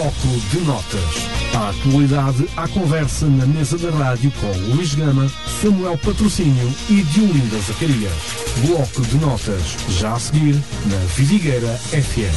Bloco de Notas. A atualidade à conversa na mesa da rádio com Luís Gama, Samuel Patrocínio e Diolinda Zacarias. Bloco de Notas, já a seguir, na Vidigueira FM.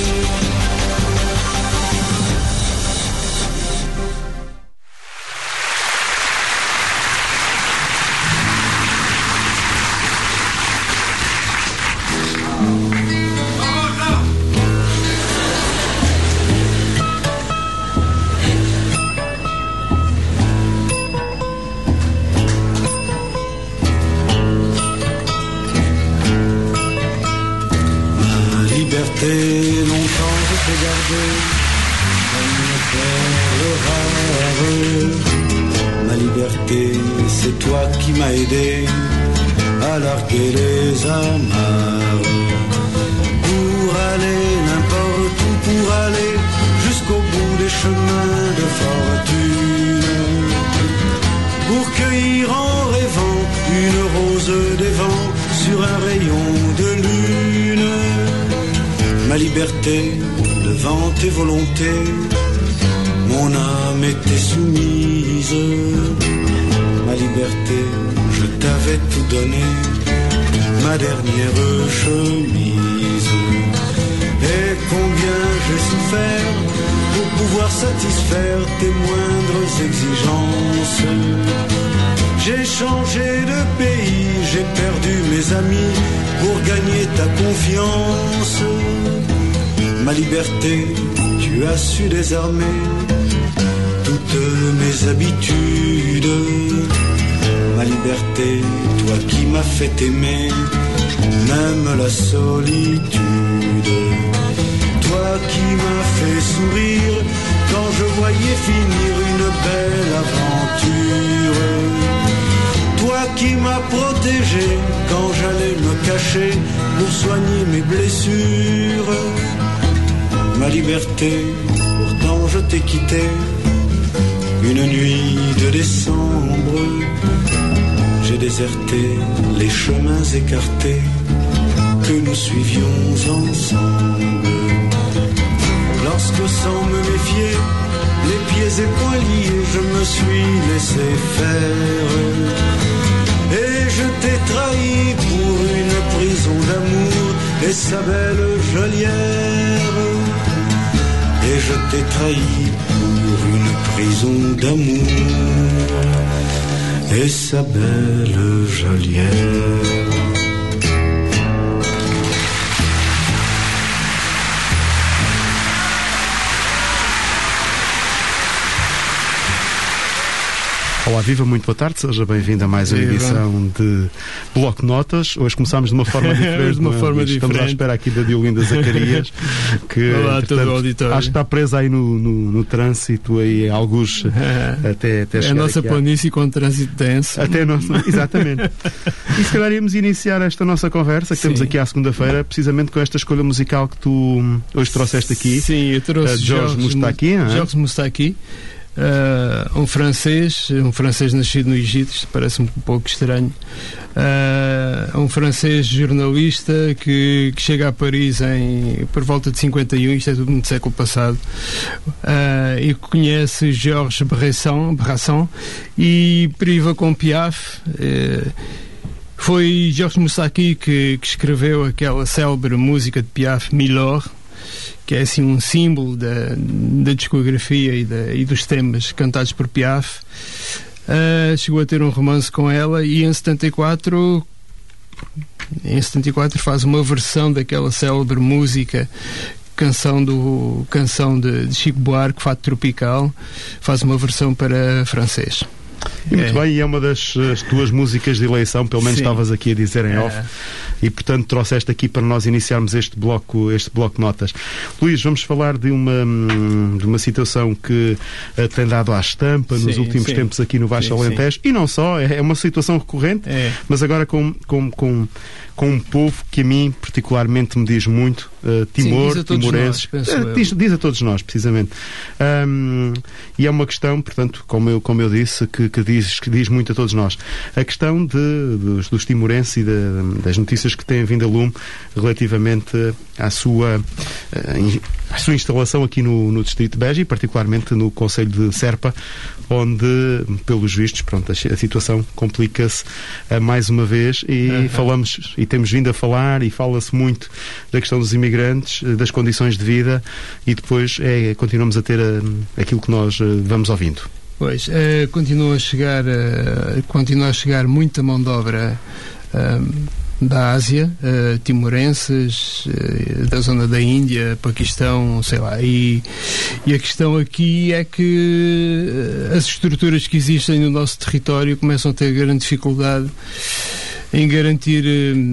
Longtemps je t'ai gardé comme une perle rare. Ma liberté, c'est toi qui m'as aidé à larguer les amarres. Pour aller n'importe où, pour aller jusqu'au bout des chemins de fortune. Pour cueillir en rêvant une rose des vents sur un rayon de lune. Ma liberté, devant tes volontés, mon âme était soumise. Ma liberté, je t'avais tout donné, ma dernière chemise. Et combien j'ai souffert pour pouvoir satisfaire tes moindres exigences. J'ai changé de pays, j'ai perdu mes amis pour gagner ta confiance. Ma liberté, tu as su désarmer toutes mes habitudes. Ma liberté, toi qui m'as fait aimer, même la solitude. Toi qui m'as fait sourire quand je voyais finir une belle aventure. Toi qui m'as protégé quand j'allais me cacher pour soigner mes blessures. Ma liberté, pourtant je t'ai quitté une nuit de décembre. J'ai déserté les chemins écartés que nous suivions ensemble. Lorsque sans me méfier, les pieds et poings liés, je me suis laissé faire. Et je t'ai trahi pour une prison d'amour et sa belle geôlière. Et je t'ai trahi pour une prison d'amour et sa belle geôlière. Olá, viva, muito boa tarde, seja bem-vindo a mais uma edição de Bloco de Notas. Hoje começámos de uma forma diferente. Estamos à espera aqui da Diolinda Zacarias, que olá, todo o auditório. Acho que está presa aí no trânsito, aí alguns até chegar. É a nossa planície com trânsito denso. Exatamente. E se calhar íamos iniciar esta nossa conversa, que temos aqui à segunda-feira, precisamente com esta escolha musical que tu hoje trouxeste aqui. Sim, eu trouxe Georges Moustaki. Georges Moustaki. Um francês nascido no Egito, isto parece-me um pouco estranho. Um francês jornalista que chega a Paris por volta de 51, isto é tudo no século passado, e conhece Georges Brassens e priva com Piaf. Foi Georges Moustaki que escreveu aquela célebre música de Piaf, Milord, que é assim um símbolo da discografia e dos temas cantados por Piaf. Chegou a ter um romance com ela e em 74 faz uma versão daquela célebre música, canção de Chico Buarque, Fato Tropical, faz uma versão para francês. E muito bem, e é uma das tuas músicas de eleição, pelo menos estavas aqui a dizer em off, e portanto trouxeste aqui para nós iniciarmos este bloco de notas. Luís, vamos falar de uma situação que tem dado à estampa nos últimos tempos aqui no Baixo Alentejo, e não só, é uma situação recorrente, mas agora com um povo que a mim particularmente me diz muito, timorenses, diz a todos nós, precisamente. E é uma questão, portanto, como eu disse, que diz muito a todos nós. A questão dos timorenses e a sua instalação aqui no Distrito de Beja e particularmente no Concelho de Serpa, onde, pelos vistos, pronto, a situação complica-se mais uma vez e falamos, e temos vindo a falar, e fala-se muito da questão dos imigrantes, das condições de vida, e depois continuamos a ter aquilo que nós vamos ouvindo. Pois, continua a chegar muita mão de obra da Ásia, timorenses, da zona da Índia, Paquistão, sei lá, e a questão aqui é que as estruturas que existem no nosso território começam a ter grande dificuldade em garantir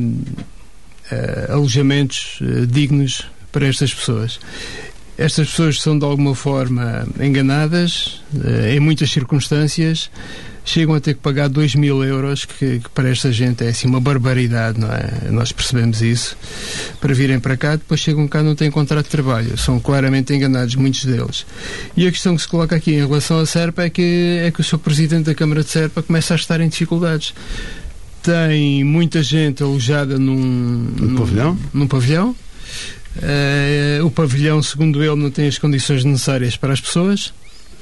alojamentos dignos para estas pessoas. Estas pessoas são de alguma forma enganadas, em muitas circunstâncias, chegam a ter que pagar 2.000 euros, que para esta gente é assim uma barbaridade, não é? Nós percebemos isso, para virem para cá, depois chegam cá e não têm contrato de trabalho, são claramente enganados, muitos deles. E a questão que se coloca aqui em relação a Serpa é que o Sr. Presidente da Câmara de Serpa começa a estar em dificuldades. Tem muita gente alojada num pavilhão. O pavilhão, segundo ele, não tem as condições necessárias para as pessoas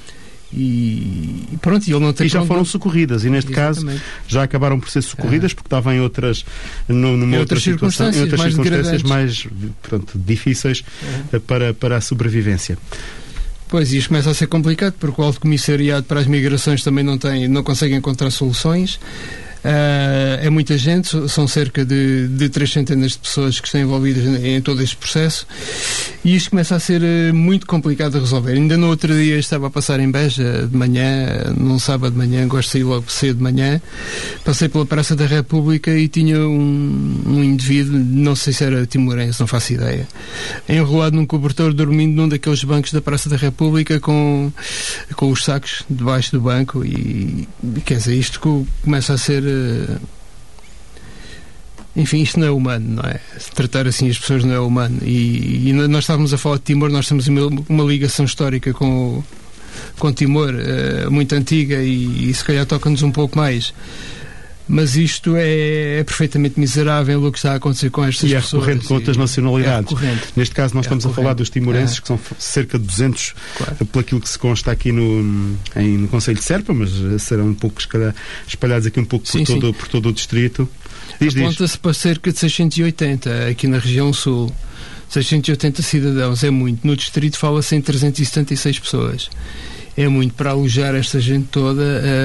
e pronto, ele não tem. E já foram socorridas, e neste caso já acabaram por ser socorridas porque estavam em outras circunstâncias mais portanto, difíceis para a sobrevivência. Pois, isto começa a ser complicado porque o Alto Comissariado para as Migrações também não consegue encontrar soluções. É muita gente, são cerca de 3 centenas de pessoas que estão envolvidas em todo este processo, e isto começa a ser muito complicado de resolver. Ainda no outro dia estava a passar em Beja de manhã, num sábado de manhã, gosto de sair logo cedo de manhã, passei pela Praça da República e tinha um indivíduo, não sei se era timorense, não faço ideia, enrolado num cobertor, dormindo num daqueles bancos da Praça da República com os sacos debaixo do banco, e quer dizer, isto começa a ser enfim, isto não é humano, não é? Tratar assim as pessoas não é humano. E nós estávamos a falar de Timor, nós temos uma ligação histórica com Timor muito antiga e se calhar toca-nos um pouco mais. Mas isto é perfeitamente miserável o que está a acontecer com estas pessoas. E é recorrente com outras nacionalidades. Neste caso nós estamos a falar dos timorenses, que são cerca de 200, claro, por aquilo que se consta aqui no Concelho de Serpa, mas serão um pouco espalhados aqui um pouco por todo o distrito. Aponta-se para cerca de 680 aqui na região sul. 680 cidadãos é muito. No distrito fala-se em 376 pessoas. É muito para alojar esta gente toda.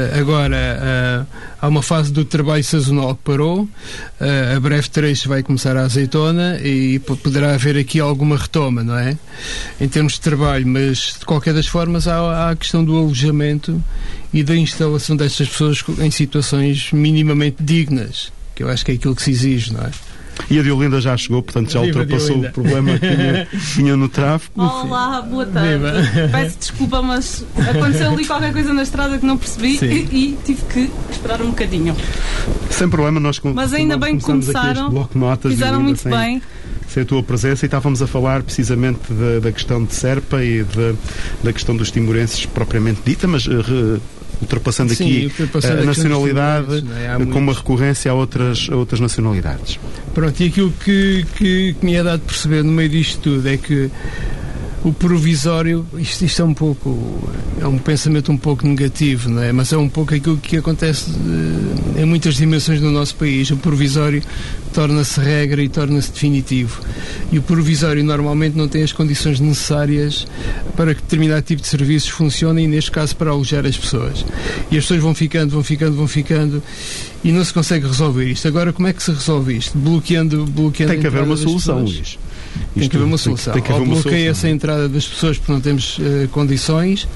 Agora há uma fase do trabalho sazonal que parou, a breve trecho vai começar a azeitona e poderá haver aqui alguma retoma, não é? Em termos de trabalho, mas de qualquer das formas há a questão do alojamento e da instalação destas pessoas em situações minimamente dignas, que eu acho que é aquilo que se exige, não é? E a Diolinda já chegou, portanto já ultrapassou o problema que tinha no tráfego. Olá, boa tarde. Peço desculpa, mas aconteceu ali qualquer coisa na estrada que não percebi e tive que esperar um bocadinho. Sem problema, mas ainda bem que começaram, fizeram muito bem. Sem a tua presença, e estávamos a falar precisamente da questão de Serpa e da questão dos timorenses propriamente dita, mas ultrapassando aqui a nacionalidade, com uma recorrência a outras nacionalidades. Pronto, e aquilo que me é dado de perceber no meio disto tudo é que o provisório, isto é um pensamento um pouco negativo, não é? Mas é um pouco aquilo que acontece em muitas dimensões no nosso país. O provisório torna-se regra e torna-se definitivo. E o provisório normalmente não tem as condições necessárias para que determinado tipo de serviços funcione, e neste caso para alojar as pessoas. E as pessoas vão ficando e não se consegue resolver isto. Agora, como é que se resolve isto? Bloqueando tem que haver uma solução, Luís. Tem que haver uma solução. Ou bloqueia-se a entrada das pessoas porque não temos condições,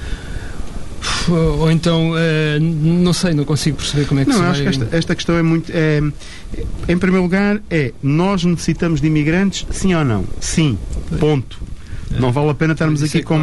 ou então não sei, não consigo perceber como é que se vai. Acho que esta questão é muito em primeiro lugar nós necessitamos de imigrantes, sim ou não? Sim, ponto. Não vale a pena estarmos aqui com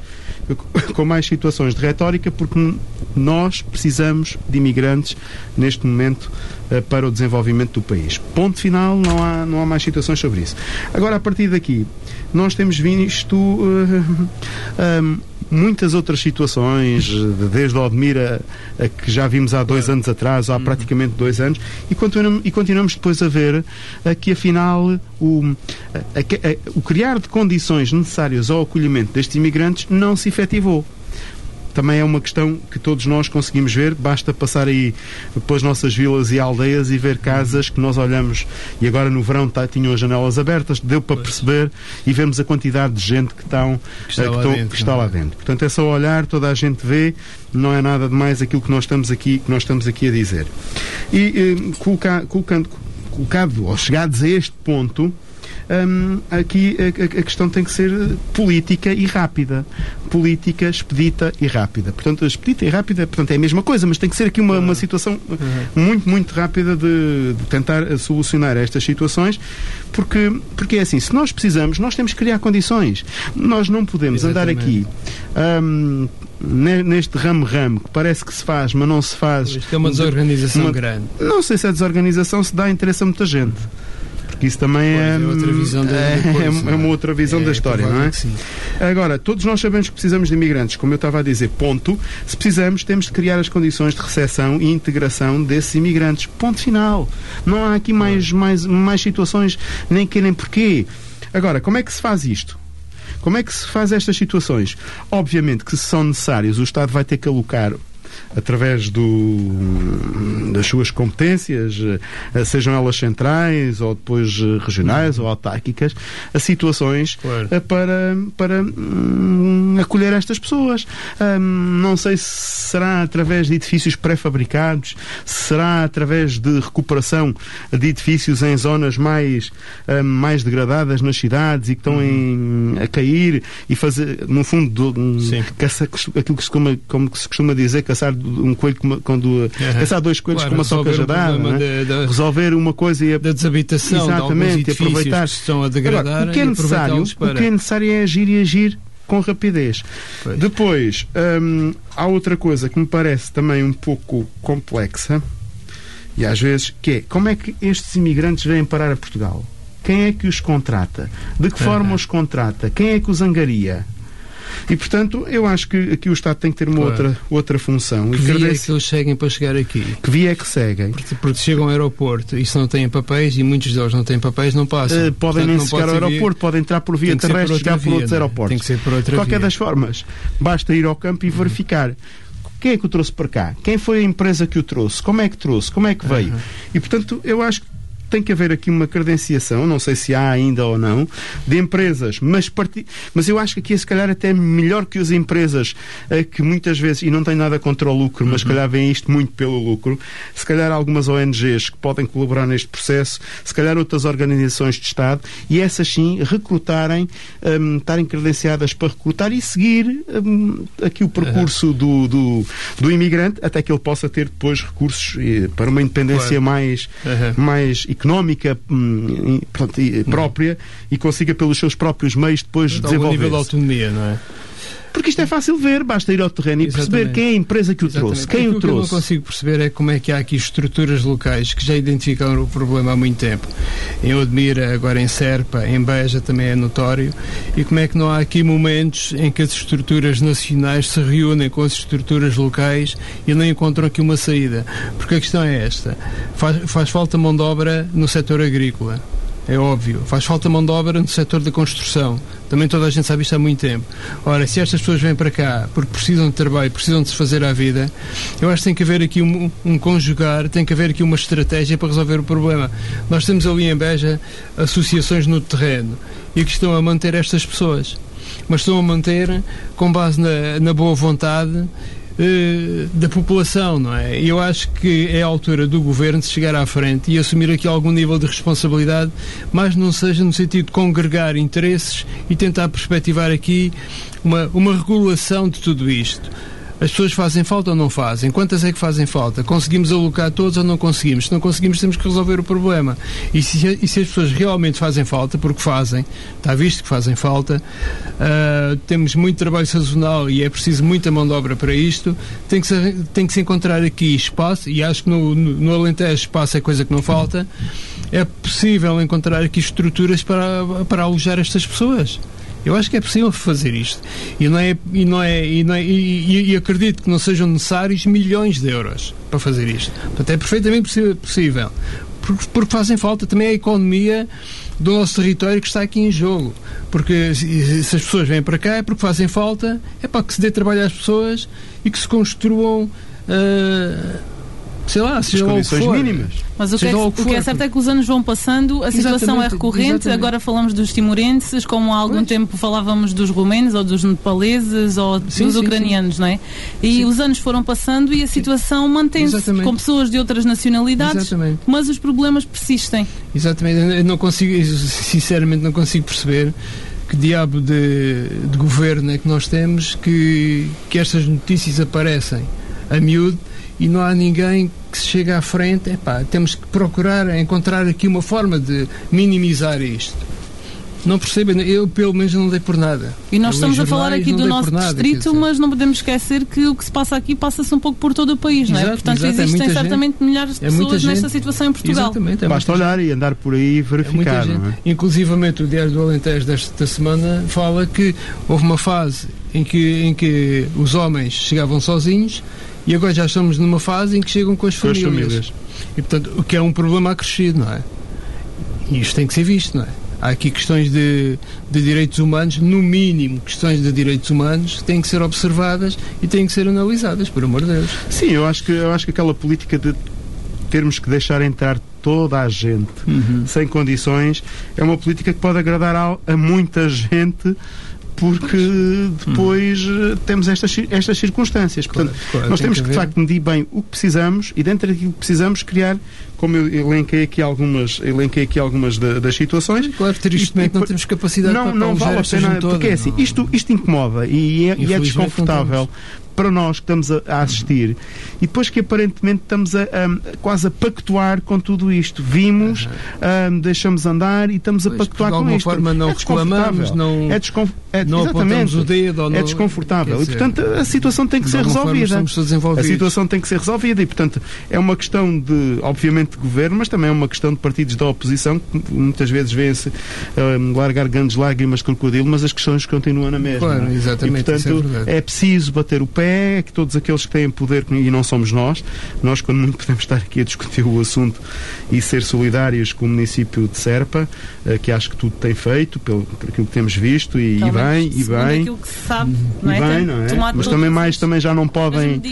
mais situações de retórica, porque nós precisamos de imigrantes neste momento para o desenvolvimento do país. Ponto final, não há mais situações sobre isso. Agora, a partir daqui, nós temos visto muitas outras situações, desde a Odmira, a que já vimos há 2 anos atrás, ou há praticamente 2 anos, e continuamos depois a ver que, afinal, o criar de condições necessárias ao acolhimento destes imigrantes não se efetivou. Também é uma questão que todos nós conseguimos ver, basta passar aí pelas nossas vilas e aldeias e ver casas que nós olhamos, e agora no verão tinham as janelas abertas, deu para perceber, e vemos a quantidade de gente que está lá dentro. Portanto, é só olhar, toda a gente vê, não é nada de mais aquilo que nós estamos aqui a dizer. E colocado ou chegados a este ponto, aqui a questão tem que ser política e rápida. Política, expedita e rápida. Portanto, a expedita e rápida, portanto, é a mesma coisa, mas tem que ser aqui uma situação muito, muito rápida de tentar solucionar estas situações, porque é assim, se nós precisamos, nós temos que criar condições. Nós não podemos andar aqui neste ramo-ramo que parece que se faz, mas não se faz. Isto é uma desorganização grande. Não sei se a desorganização se dá interesse a muita gente. Isso também é outra visão é uma outra visão da história, não é? Sim. Agora, todos nós sabemos que precisamos de imigrantes, como eu estava a dizer, ponto. Se precisamos, temos de criar as condições de recepção e integração desses imigrantes. Ponto final. Não há aqui mais situações, nem que nem porquê. Agora, como é que se faz isto? Como é que se faz estas situações? Obviamente que, se são necessárias, o Estado vai ter que alocar, através das suas competências, sejam elas centrais ou depois regionais ou autárquicas, a situações para acolher estas pessoas. Não sei se será através de edifícios pré-fabricados, se será através de recuperação de edifícios em zonas mais degradadas nas cidades e que estão a cair, e fazer, no fundo, aquilo que se costuma dizer, caçar um coelho caçar 2 coelhos com uma só cajadada, resolver uma coisa e da desabitação, exatamente, de aproveitar. Que estão a degradar. Agora, o que é necessário é agir, e agir com rapidez. Pois. Depois, há outra coisa que me parece também um pouco complexa, e às vezes, que é: como é que estes imigrantes vêm parar a Portugal? Quem é que os contrata? De que forma os contrata? Quem é que os angaria? E, portanto, eu acho que aqui o Estado tem que ter uma outra função. Que via é que eles seguem para chegar aqui? Que via é que seguem? Porque chegam ao aeroporto e, se não têm papéis, e muitos deles não têm papéis, não passam. Podem nem chegar ao aeroporto, podem entrar por via terrestre e chegar por outros aeroportos. Tem que ser por outra via. De qualquer das formas, basta ir ao campo e verificar. Quem é que o trouxe para cá? Quem foi a empresa que o trouxe? Como é que trouxe? Como é que veio? E, portanto, eu acho que tem que haver aqui uma credenciação, não sei se há ainda ou não, de empresas, mas eu acho que aqui, se calhar, até melhor que as empresas que muitas vezes, e não tem nada contra o lucro, mas se calhar veem isto muito pelo lucro, se calhar algumas ONGs que podem colaborar neste processo, se calhar outras organizações de Estado, e essas sim recrutarem, estarem credenciadas para recrutar e seguir aqui o percurso do imigrante, até que ele possa ter depois recursos para uma independência mais económica própria, e consiga pelos seus próprios meios depois desenvolver. Um nível de autonomia, não é? Porque isto é fácil ver, basta ir ao terreno e perceber quem é a empresa que o trouxe, quem o trouxe. O que eu não consigo perceber é como é que há aqui estruturas locais que já identificaram o problema há muito tempo. Em Odmira, agora em Serpa, em Beja também é notório, e como é que não há aqui momentos em que as estruturas nacionais se reúnem com as estruturas locais e não encontram aqui uma saída. Porque a questão é esta: faz falta mão de obra no setor agrícola. É óbvio. Faz falta mão de obra no setor da construção. Também toda a gente sabe isto há muito tempo. Ora, se estas pessoas vêm para cá porque precisam de trabalho, precisam de se fazer à vida, eu acho que tem que haver aqui um conjugar, tem que haver aqui uma estratégia para resolver o problema. Nós temos ali em Beja associações no terreno e que estão a manter estas pessoas. Mas estão a manter com base na boa vontade da população, não é? E eu acho que é a altura do Governo se chegar à frente e assumir aqui algum nível de responsabilidade, mas não seja no sentido de congregar interesses e tentar perspectivar aqui uma regulação de tudo isto. As pessoas fazem falta ou não fazem? Quantas é que fazem falta? Conseguimos alocar todos ou não conseguimos? Se não conseguimos, temos que resolver o problema. E se as pessoas realmente fazem falta, porque fazem, está visto que fazem falta, temos muito trabalho sazonal e é preciso muita mão de obra para isto, tem que se encontrar aqui espaço, e acho que no Alentejo espaço é coisa que não falta, é possível encontrar aqui estruturas para alojar estas pessoas. Eu acho que é possível fazer isto. E acredito que não sejam necessários milhões de euros para fazer isto. Portanto, é perfeitamente possível. Porque fazem falta também a economia do nosso território que está aqui em jogo. Porque se as pessoas vêm para cá é porque fazem falta, é para que se dê trabalho às pessoas e que se construam sei lá, seja lá o que for. Mínimas. Mas o que é certo é que os anos vão passando, a situação é recorrente. Agora falamos dos timorenses, como há algum tempo falávamos dos romenos ou dos nepaleses ou dos ucranianos, não é? E os anos foram passando e a situação mantém-se com pessoas de outras nacionalidades, mas os problemas persistem. Exatamente. Eu não consigo, sinceramente não consigo perceber que diabo de governo é que nós temos que estas notícias aparecem a miúdo e não há ninguém que se chegue à frente. Temos que procurar encontrar aqui uma forma de minimizar isto. Não percebem, eu pelo menos não dei por nada. E nós estamos a falar aqui do nosso distrito, mas não podemos esquecer que o que se passa aqui passa-se um pouco por todo o país, não é? Portanto, existem certamente milhares de pessoas nesta situação em Portugal. Exatamente, basta olhar e andar por aí e verificar. Não é? Inclusivamente o Diário do Alentejo desta semana fala que houve uma fase em que os homens chegavam sozinhos e agora já estamos numa fase em que chegam com as famílias. E, portanto, o que é um problema acrescido, não é? E isto tem que ser visto, não é? Há aqui questões de direitos humanos, no mínimo questões de direitos humanos, que têm que ser observadas e têm que ser analisadas, por amor de Deus. Sim, eu acho que aquela política de termos que deixar entrar toda a gente sem condições é uma política que pode agradar a muita gente, porque depois temos estas circunstâncias. Portanto, nós temos que, de facto, medir bem o que precisamos e, dentro daquilo que precisamos, criar, como eu elenquei aqui algumas das situações. Claro, tristemente não temos capacidade para não vale a pena, porque é assim, isto incomoda e é desconfortável para nós que estamos a assistir, e depois que aparentemente estamos quase a pactuar com tudo isto. Vimos, deixamos andar e estamos a pactuar com isto. De alguma forma não reclamamos, não apontamos o dedo. É desconfortável. E, portanto, a situação tem que ser resolvida. A situação tem que ser resolvida e, portanto, é uma questão de, obviamente, de governo, mas também é uma questão de partidos da oposição que muitas vezes vêem-se largar grandes lágrimas de crocodilo, mas as questões continuam na mesma. Claro, exatamente. E, portanto, é preciso bater o pé, que todos aqueles que têm poder, e não somos nós, quando muito podemos estar aqui a discutir o assunto e ser solidários com o município de Serpa, que acho que tudo tem feito, por aquilo que temos visto, e bem. Aquilo que se sabe, não é? Bem, não é? Mas também já não podem,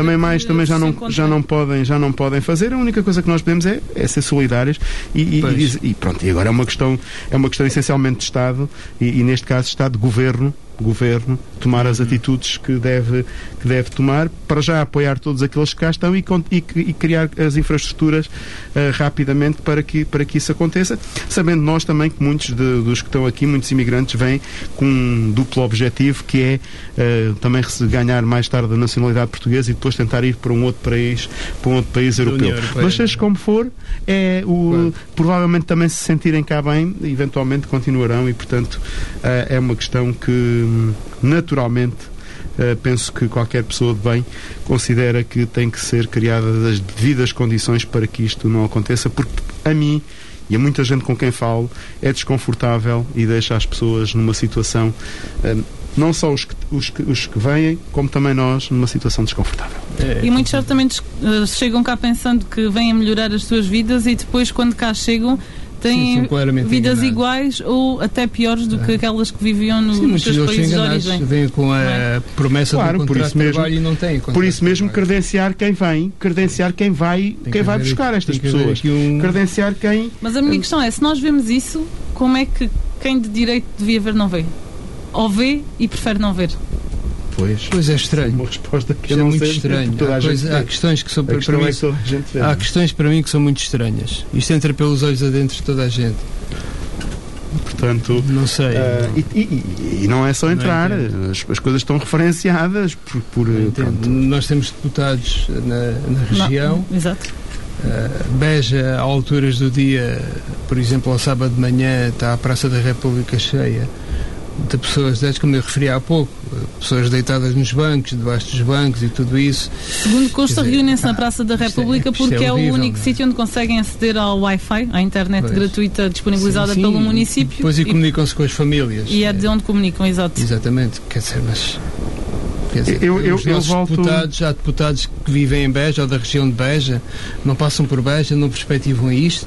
já não podem fazer. A única coisa que nós podemos é ser solidários e pronto. E agora é uma questão essencialmente de Estado e neste caso Estado de governo tomar as atitudes que deve tomar, para já apoiar todos aqueles que cá estão e criar as infraestruturas rapidamente para que isso aconteça, sabendo nós também que muitos dos que estão aqui, muitos imigrantes, vêm com um duplo objetivo, que é também ganhar mais tarde a nacionalidade portuguesa e depois tentar ir para um outro país europeu. Mas seja como for, provavelmente também se sentirem cá bem, eventualmente continuarão e, portanto, é uma questão que naturalmente penso que qualquer pessoa de bem considera que tem que ser criadas as devidas condições para que isto não aconteça, porque a mim e a muita gente com quem falo é desconfortável e deixa as pessoas numa situação, não só os que vêm, como também nós, numa situação desconfortável. E muitos certamente chegam cá pensando que vêm a melhorar as suas vidas e depois, quando cá chegam, têm vidas iguais ou até piores do que aquelas que viviam nos seus países de origem. Vêm com a promessa de um contrato de trabalho e não têm. Por isso mesmo, credenciar quem vai buscar estas pessoas. Credenciar quem... Mas a minha questão é, se nós vemos isso, como é que quem de direito devia ver não vê? Ou vê e prefere não ver? Pois é estranho. Uma resposta que é muito estranho. Há questões que são há questões para mim que são muito estranhas. Isto entra pelos olhos adentro de toda a gente. Portanto, não sei. E não é só entrar, as coisas estão referenciadas por nós temos deputados na região. Exato. Beja, a alturas do dia, por exemplo, ao sábado de manhã, está a Praça da República cheia de pessoas, como eu referi há pouco, pessoas deitadas nos bancos, debaixo dos bancos e tudo isso. Segundo consta, reúnem-se na Praça da República porque é horrível, o único sítio onde conseguem aceder ao Wi-Fi, à internet gratuita disponibilizada pelo município. Depois comunicam-se com as famílias. E é de onde comunicam, exato. Exatamente, quer dizer, há deputados que vivem em Beja ou da região de Beja, não passam por Beja, não perspectivam isto.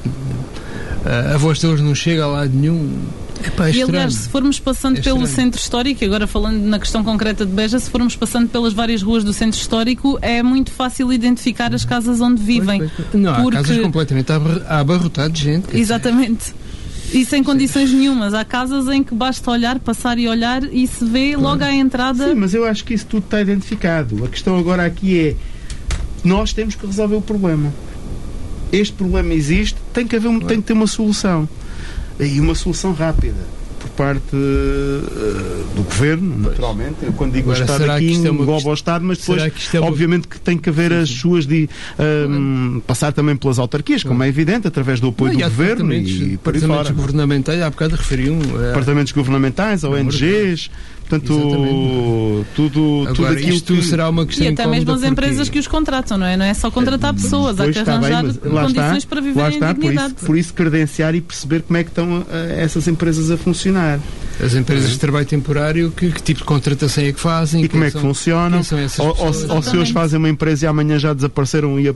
A voz deles não chega a lado nenhum. E aliás, se formos passando pelo centro histórico, agora falando na questão concreta de Beja, se formos passando pelas várias ruas do centro histórico, é muito fácil identificar as casas onde vivem. Não, há casas completamente abarrotadas de gente. Exatamente. E sem condições nenhumas. Há casas em que basta olhar, passar e olhar e se vê logo à entrada. Sim, mas eu acho que isso tudo está identificado. A questão agora aqui é: nós temos que resolver o problema. Este problema existe, tem que ter uma solução. E uma solução rápida. Por parte do Governo, naturalmente. Eu, quando digo agora, o Estado aqui, engloba o Estado, mas depois, obviamente, que tem que haver as suas passar também pelas autarquias, como é evidente, através do apoio do Governo e por aí fora. Departamentos governamentais, há bocado referiam. Departamentos governamentais, ONGs. Portanto, tudo aquilo isto será uma questão. E até mesmo as empresas que os contratam, não é? Não é só contratar pessoas, há que arranjar condições para viver em dignidade. Por isso credenciar e perceber como é que estão essas empresas a funcionar. As empresas de trabalho temporário, que tipo de contratação é que fazem? E como é que funcionam? Ou se hoje fazem uma empresa e amanhã já desapareceram e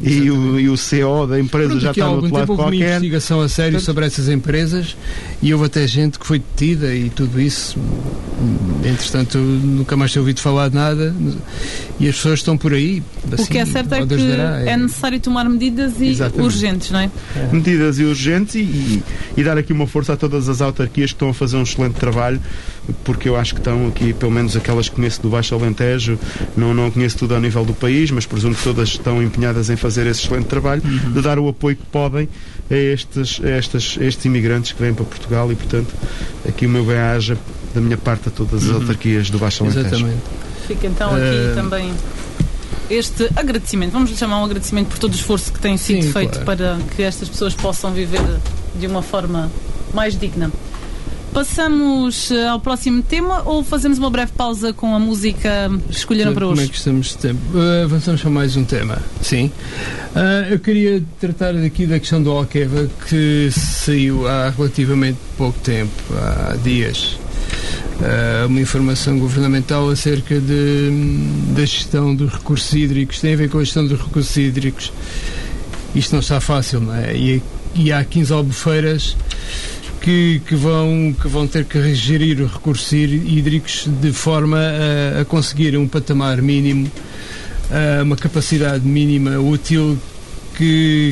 o CEO da empresa já está no outro lado qualquer. Houve uma investigação a sério sobre essas empresas e houve até gente que foi detida e tudo isso. Entretanto, nunca mais tinha ouvido falar de nada e as pessoas estão por aí. Assim, o que é certo é que é necessário tomar medidas urgentes, não é? Medidas urgentes e dar aqui uma força a todas as autarquias que estão a fazer um excelente trabalho, porque eu acho que estão aqui, pelo menos aquelas que conheço do Baixo Alentejo, não conheço tudo ao nível do país, mas presumo que todas estão empenhadas em fazer esse excelente trabalho, de dar o apoio que podem a estes imigrantes que vêm para Portugal e, portanto, aqui o meu bem-aja da minha parte a todas as autarquias do Baixo Alentejo. Exatamente. Fica então aqui também este agradecimento, vamos lhe chamar um agradecimento por todo o esforço que tem sido feito para que estas pessoas possam viver de uma forma mais digna. Passamos ao próximo tema ou fazemos uma breve pausa com a música que escolheram para hoje? Como é que estamos de tempo? Avançamos para mais um tema. Sim. Eu queria tratar aqui da questão do Alqueva, que saiu há relativamente pouco tempo, há dias. Uma informação governamental acerca da gestão dos recursos hídricos. Tem a ver com a gestão dos recursos hídricos. Isto não está fácil, não é? E há 15 albufeiras que vão ter que gerir os recursos hídricos de forma a conseguir um patamar mínimo, uma capacidade mínima útil que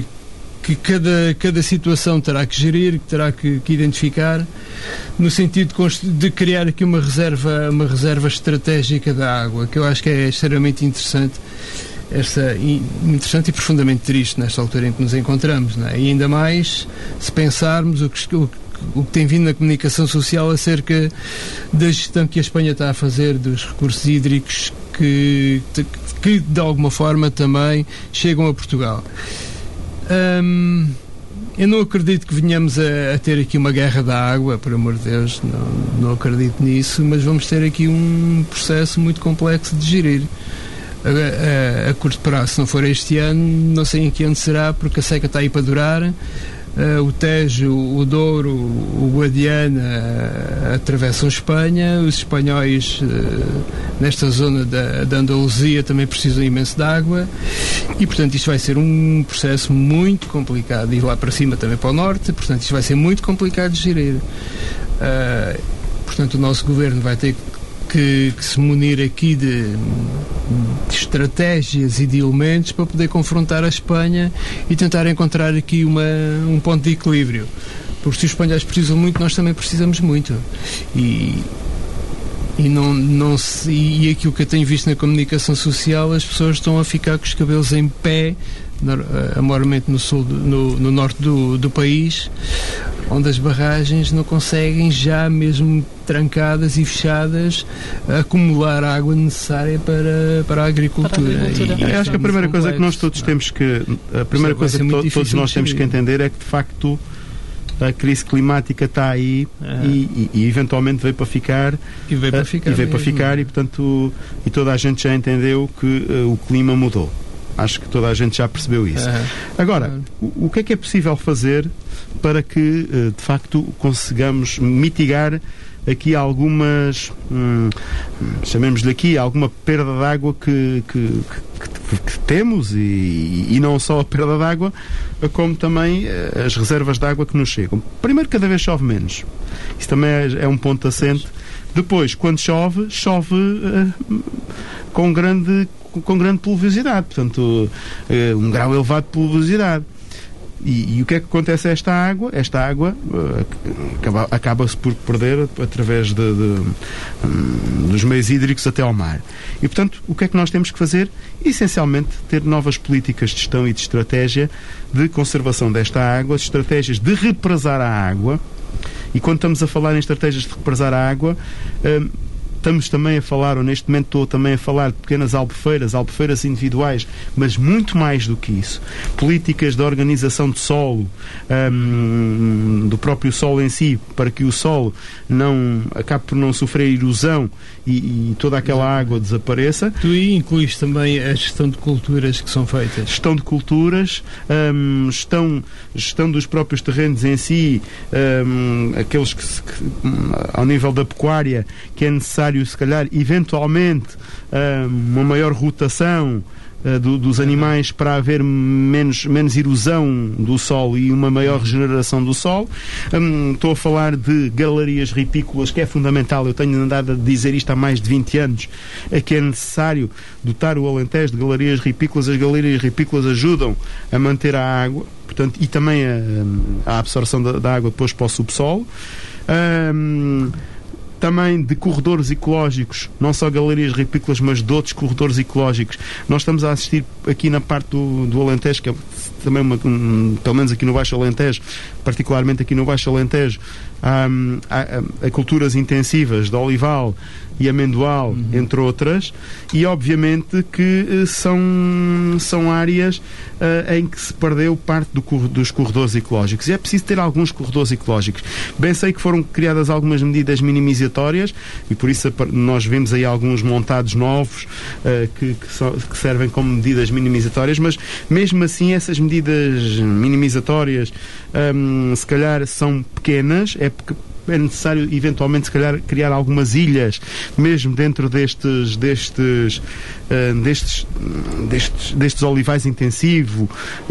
cada situação terá que gerir, que terá que identificar, no sentido de criar aqui uma reserva estratégica da água, que eu acho que é extremamente interessante. Interessante e profundamente triste nesta altura em que nos encontramos, não é? E ainda mais se pensarmos o que tem vindo na comunicação social acerca da gestão que a Espanha está a fazer dos recursos hídricos que de alguma forma também chegam a Portugal. Eu não acredito que venhamos a ter aqui uma guerra da água, por amor de Deus, não acredito nisso, mas vamos ter aqui um processo muito complexo de gerir. A curto prazo, se não for este ano, não sei em que ano será, porque a seca está aí para durar. O Tejo, o Douro, o Guadiana atravessam Espanha, os espanhóis nesta zona da Andaluzia também precisam imenso de água e, portanto, isto vai ser um processo muito complicado, e lá para cima também para o norte, portanto, isto vai ser muito complicado de gerir. Portanto, o nosso governo vai ter que se munir aqui de estratégias e de elementos para poder confrontar a Espanha e tentar encontrar aqui um ponto de equilíbrio, porque se os espanhóis precisam muito, nós também precisamos muito e aquilo que eu tenho visto na comunicação social, as pessoas estão a ficar com os cabelos em pé, maiormente no norte do país, onde as barragens não conseguem, já mesmo trancadas e fechadas, acumular a água necessária para a agricultura. Eu acho que a primeira coisa que nós todos temos que todos nós temos que entender é que, de facto, a crise climática está aí e eventualmente veio para ficar. E veio para ficar. E portanto, e toda a gente já entendeu que o clima mudou. Acho que toda a gente já percebeu isso. Agora, o que é possível fazer para que, de facto, consigamos mitigar aqui algumas, chamemos-lhe aqui, alguma perda de água que temos e não só a perda de água, como também as reservas de água que nos chegam. Primeiro, cada vez chove menos. Isso também é um ponto assente. Depois, quando chove com grande pluviosidade, portanto, um grau elevado de pluviosidade. E o que é que acontece a esta água? Esta água acaba-se por perder através dos meios hídricos até ao mar. E, portanto, o que é que nós temos que fazer? Essencialmente, ter novas políticas de gestão e de estratégia de conservação desta água, estratégias de represar a água. E quando estamos a falar em estratégias de represar a água, estamos também a falar, ou neste momento estou também a falar de pequenas albufeiras individuais, mas muito mais do que isso. Políticas de organização de solo, do próprio solo em si, para que o solo acabe por não sofrer erosão e toda aquela água desapareça. Tu aí incluís também a gestão de culturas que são feitas. Gestão de culturas, gestão dos próprios terrenos em si, aqueles que ao nível da pecuária, que é necessário se calhar, eventualmente, uma maior rotação dos animais para haver menos erosão do solo e uma maior regeneração do solo. Estou a falar de galerias ripícolas, que é fundamental. Eu tenho andado a dizer isto há mais de 20 anos, que é necessário dotar o Alentejo de galerias ripícolas. As galerias ripícolas ajudam a manter a água, portanto, e também a absorção da água depois para o subsolo. Também de corredores ecológicos, não só galerias ripícolas, mas de outros corredores ecológicos. Nós estamos a assistir aqui na parte do Alentejo, que é também pelo menos aqui no Baixo Alentejo, particularmente aqui no Baixo Alentejo, a culturas intensivas de olival e amendoal, entre outras, e obviamente que são áreas em que se perdeu parte dos corredores ecológicos. E é preciso ter alguns corredores ecológicos. Bem sei que foram criadas algumas medidas minimizatórias e por isso nós vemos aí alguns montados novos que servem como medidas minimizatórias, mas mesmo assim essas medidas minimizatórias se calhar são pequenas, é necessário eventualmente se calhar criar algumas ilhas mesmo dentro destes olivais intensivos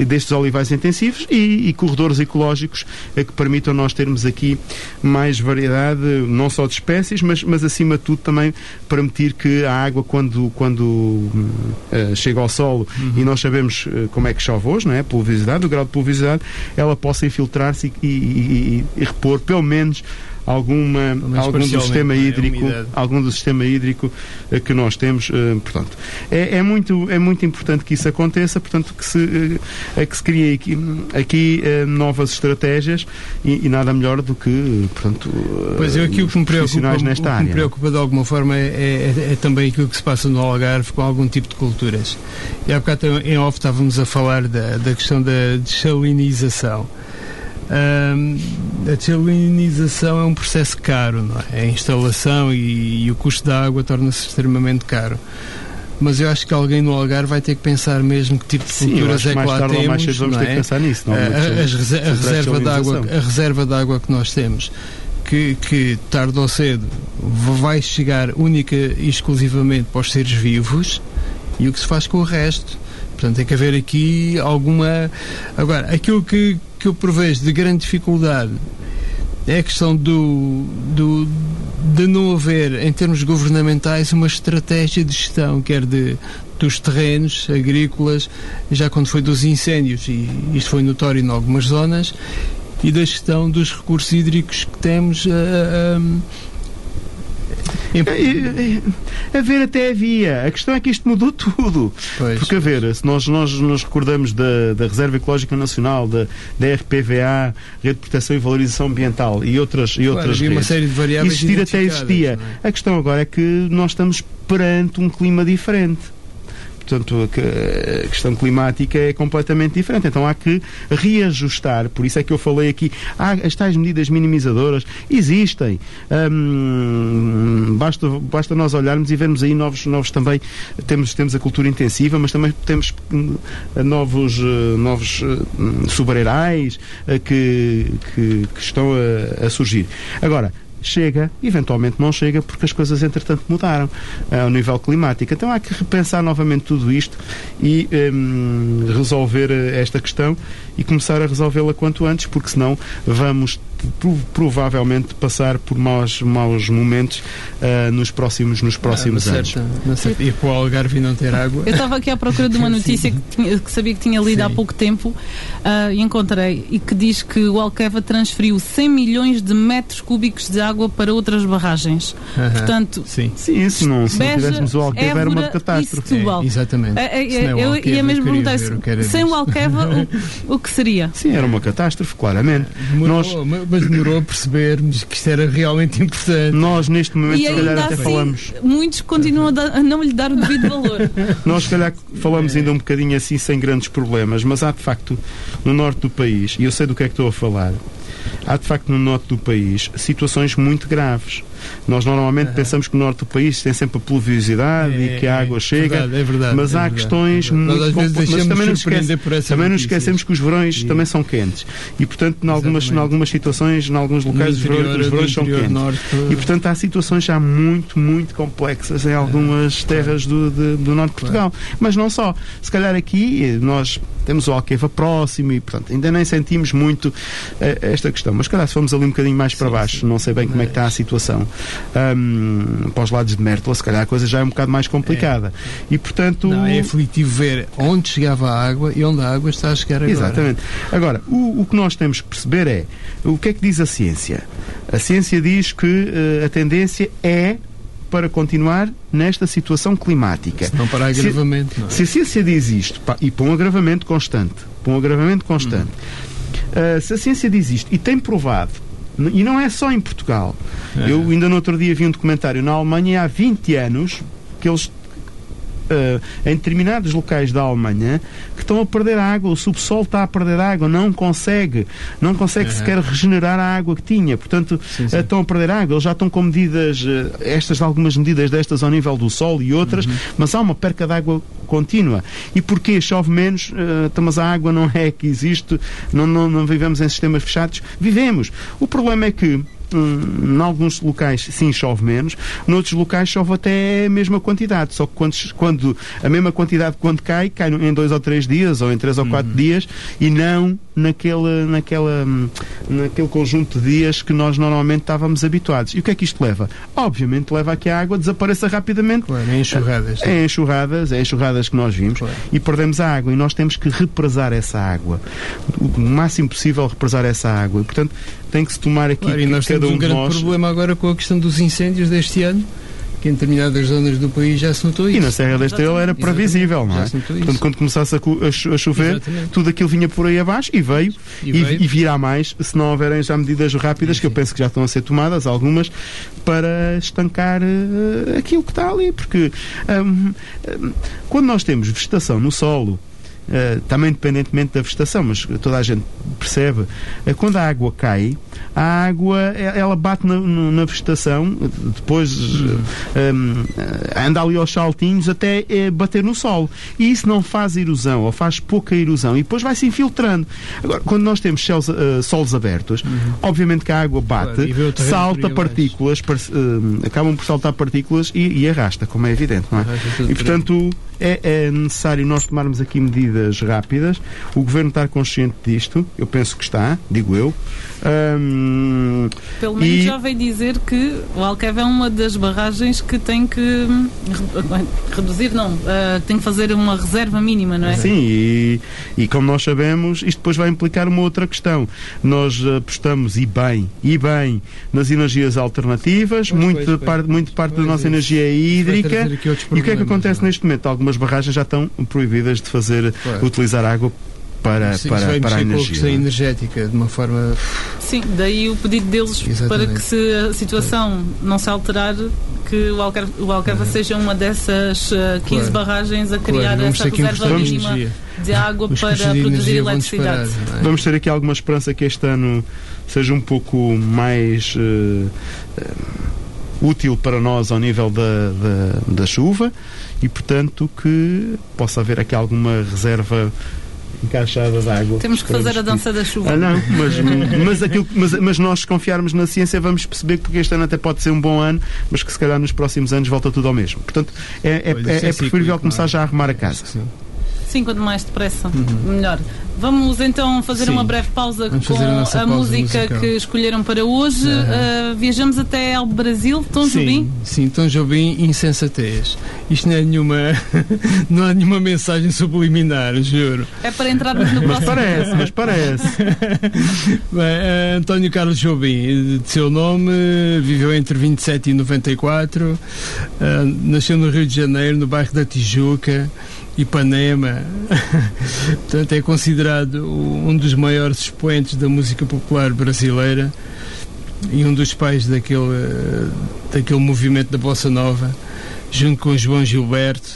e corredores ecológicos que permitam nós termos aqui mais variedade, não só de espécies, mas acima de tudo também permitir que a água quando chega ao solo, e nós sabemos como é que chove hoje, não é? O grau de pluviosidade, ela possa infiltrar-se e repor pelo menos algum do sistema hídrico que nós temos. Portanto, é muito importante que isso aconteça, portanto, que se crie aqui novas estratégias e nada melhor do que, portanto, pois eu aqui o que me preocupa, nesta área. O que me preocupa de alguma forma é também aquilo que se passa no Algarve com algum tipo de culturas. E há bocado em off estávamos a falar da questão da desalinização. A desalinização é um processo caro, não é? A instalação e o custo da água torna-se extremamente caro. Mas eu acho que alguém no Algarve vai ter que pensar mesmo que tipo de culturas é que lá temos. Mais tarde vamos ter que pensar nisso. A reserva de água que nós temos, que tarde ou cedo vai chegar única e exclusivamente para os seres vivos, e o que se faz com o resto. Portanto, tem que haver aqui alguma... Agora, aquilo que eu prevejo de grande dificuldade é a questão de não haver, em termos governamentais, uma estratégia de gestão, quer dos terrenos agrícolas, já quando foi dos incêndios, e isto foi notório em algumas zonas, e da gestão dos recursos hídricos que temos a ver, até havia. A questão é que isto mudou tudo. Porque, a ver, se nós nos recordamos da Reserva Ecológica Nacional, da RPVA, Rede de Proteção e Valorização Ambiental e outras redes, uma série de variáveis existir até existia. A questão agora é que nós estamos perante um clima diferente. portanto, a questão climática é completamente diferente. Então há que reajustar. Por isso é que eu falei aqui, as tais medidas minimizadoras existem. Basta nós olharmos e vermos aí novos também. Temos a cultura intensiva, mas também temos novos sobreirais que estão a surgir. Agora, chega, eventualmente não chega, porque as coisas entretanto mudaram ao nível climático. Então há que repensar novamente tudo isto e resolver esta questão e começar a resolvê-la quanto antes, porque senão vamos provavelmente passar por maus momentos nos próximos anos. E para o Algarve não ter água. Eu estava aqui à procura de uma notícia que sabia que tinha lido há pouco tempo e encontrei, e que diz que o Alqueva transferiu 100 milhões de metros cúbicos de água para outras barragens. Portanto, sim, se não tivéssemos o Alqueva, era uma catástrofe. Exatamente. Eu ia mesmo perguntar sem o Alqueva o que seria? Sim, era uma catástrofe, claramente. Mas demorou a percebermos que isto era realmente importante. Nós, neste momento, se calhar até falamos. Muitos continuam a não lhe dar o devido valor. Nós, se calhar, falamos ainda um bocadinho assim, sem grandes problemas, mas há, de facto, no norte do país, e eu sei do que é que estou a falar, há, de facto, no norte do país, situações muito graves. Nós normalmente pensamos que no norte do país tem sempre a pluviosidade e que a água chega, é verdade, mas há questões muito complexas. Mas também nos esquecemos que os verões também são quentes e, portanto, em algumas situações, em alguns locais, os verões são quentes. E, portanto, há situações já muito, muito complexas em algumas terras do norte de Portugal. Mas não só. Se calhar aqui nós temos o Alqueva próximo e, portanto, ainda nem sentimos muito esta questão. Mas, se calhar, se formos ali um bocadinho mais para baixo, não sei bem como é que está a situação. Para os lados de Mértola, se calhar a coisa já é um bocado mais complicada. E, portanto... é aflitivo ver onde chegava a água e onde a água está a chegar agora. Exatamente. Agora, o que nós temos que perceber é o que é que diz a ciência. A ciência diz que a tendência é para continuar nesta situação climática. Se não para agravamento. Se a ciência diz isto, e para um agravamento constante, se a ciência diz isto e tem provado, e não é só em Portugal. Eu ainda no outro dia vi um documentário na Alemanha, há 20 anos, que eles, em determinados locais da Alemanha, que estão a perder água, o subsolo está a perder água, não consegue sequer regenerar a água que tinha, portanto, estão a perder água. Eles já estão com medidas, algumas medidas destas ao nível do solo e outras, mas há uma perca de água contínua. E porquê? Chove menos, mas a água não é que existe, não vivemos em sistemas fechados. Vivemos. O problema é que em alguns locais sim chove menos, noutros locais chove até a mesma quantidade, só que quando a mesma quantidade quando cai em 2 ou 3 dias ou em 3 ou 4 dias e não naquele conjunto de dias que nós normalmente estávamos habituados. E o que é que isto leva? Obviamente leva a que a água desapareça rapidamente. Claro, é enxurradas. É enxurradas que nós vimos, claro. E perdemos a água e nós temos que represar essa água. O máximo possível represar essa água. E, portanto, tem que se tomar aqui claro, e nós temos um grande problema agora com a questão dos incêndios deste ano, que em determinadas zonas do país já se notou isso. E na Serra da Estrela era previsível, não é? Portanto, quando começasse a chover, tudo aquilo vinha por aí abaixo e veio. E virá mais, se não houverem já medidas rápidas, que eu penso que já estão a ser tomadas, algumas, para estancar aquilo que está ali. Porque quando nós temos vegetação no solo, também independentemente da vegetação, mas toda a gente percebe, quando a água cai, a água ela bate na vegetação, depois anda ali aos saltinhos até bater no solo, e isso não faz erosão, ou faz pouca erosão, e depois vai se infiltrando. Agora, quando nós temos solos abertos, obviamente que a água bate, salta partículas, acabam por saltar partículas e arrasta, como é evidente, não é? E portanto é necessário nós tomarmos aqui medidas rápidas. O Governo está consciente disto, eu penso que está, digo eu. Pelo menos já veio dizer que o Alqueva é uma das barragens que tem que reduzir, tem que fazer uma reserva mínima, não é? Sim, e como nós sabemos, isto depois vai implicar uma outra questão. Nós apostamos, e bem, nas energias alternativas, muito parte da nossa energia é hídrica, e o que é que acontece neste momento? Algumas barragens já estão proibidas de utilizar água para a energia. Com a questão energética, de uma forma... Sim, daí o pedido deles para que, se a situação não se alterar, que que o Alqueva seja uma dessas 15 barragens a criar essa reserva mínima de água para produzir eletricidade. Vamos ter aqui alguma esperança que este ano seja um pouco mais útil para nós ao nível da chuva e, portanto, que possa haver aqui alguma reserva encaixada de água. Temos que fazer a dança da chuva. Não, mas nós, se confiarmos na ciência, vamos perceber que este ano até pode ser um bom ano, mas que se calhar nos próximos anos volta tudo ao mesmo. Portanto, é preferível começar já a arrumar a casa. Sim, quanto mais depressa, melhor. Vamos então fazer uma breve pausa com a música que escolheram para hoje. Viajamos até ao Brasil, Tom Jobim. Sim, Tom Jobim, Insensatez. Isto não é não há nenhuma mensagem subliminar, juro. É para entrarmos no próximo. Mas parece. Bem, António Carlos Jobim, de seu nome, viveu entre 27 e 94, nasceu no Rio de Janeiro, no bairro da Tijuca, Ipanema. Portanto, é considerado um dos maiores expoentes da música popular brasileira e um dos pais daquele movimento da Bossa Nova, junto com João Gilberto,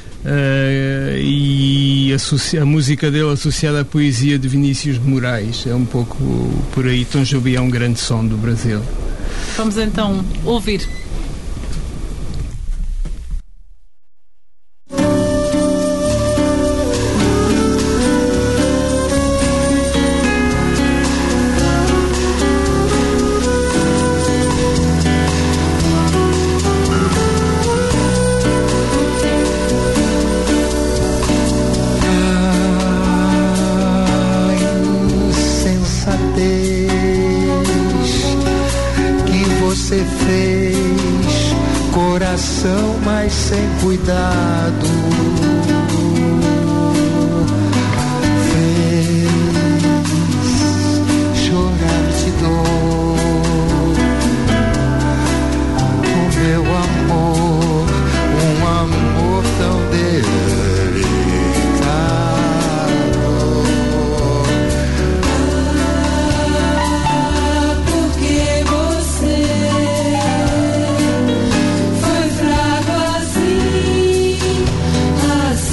e a música dele associada à poesia de Vinícius de Moraes. É um pouco por aí. Tom Jobim é um grande som do Brasil. Vamos então ouvir. Mas sem cuidado, fez chorar de dor o meu amor, um amor tão delicado. Porque você foi fraco assim.